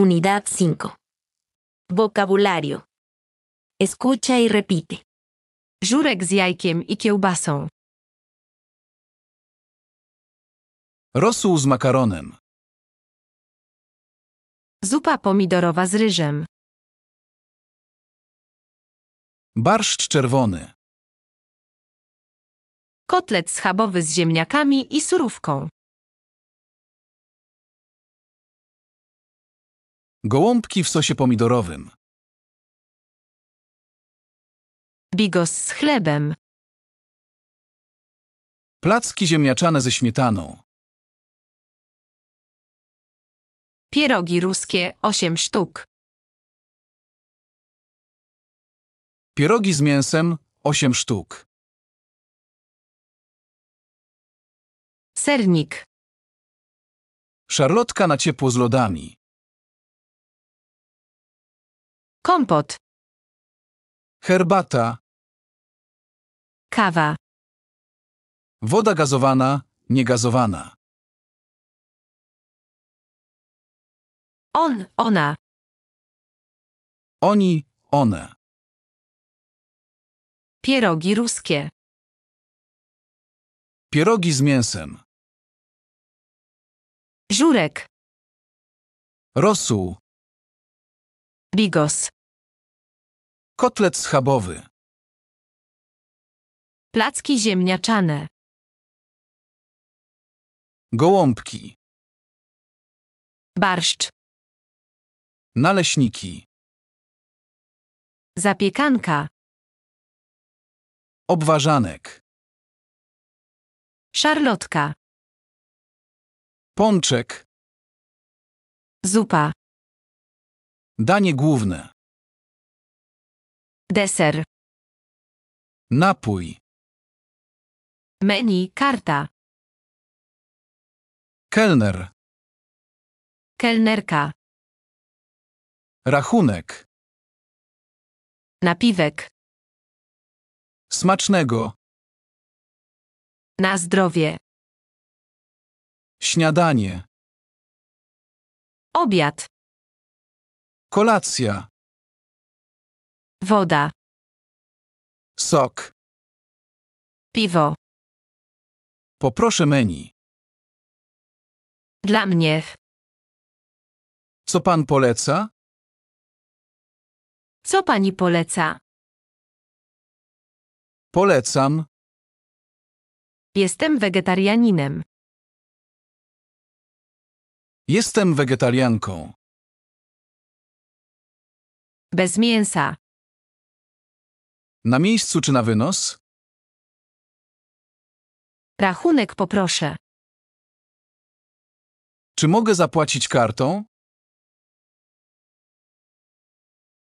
Unidad 5. Vocabulario. Escucha y repite. Żurek z jajkiem i kiełbasą. Rosół z makaronem. Zupa pomidorowa z ryżem. Barszcz czerwony. Kotlet schabowy z ziemniakami i surówką. Gołąbki w sosie pomidorowym. Bigos z chlebem. Placki ziemniaczane ze śmietaną. Pierogi ruskie 8 sztuk. Pierogi z mięsem 8 sztuk. Sernik. Szarlotka na ciepło z lodami. Kompot. Herbata. Kawa. Woda gazowana, niegazowana. On, ona. Oni, one. Pierogi ruskie. Pierogi z mięsem. Żurek. Rosół. Bigos. Kotlet schabowy. Placki ziemniaczane. Gołąbki. Barszcz. Naleśniki. Zapiekanka. Obwarzanek. Szarlotka. Pączek. Zupa. Danie główne. Deser. Napój. Menu, karta. Kelner. Kelnerka. Rachunek. Napiwek. Smacznego. Na zdrowie. Śniadanie. Obiad. Kolacja. Woda. Sok. Piwo. Poproszę menu. Dla mnie. Co pan poleca? Co pani poleca? Polecam. Jestem wegetarianinem. Jestem wegetarianką. Bez mięsa. Na miejscu czy na wynos? Rachunek poproszę. Czy mogę zapłacić kartą?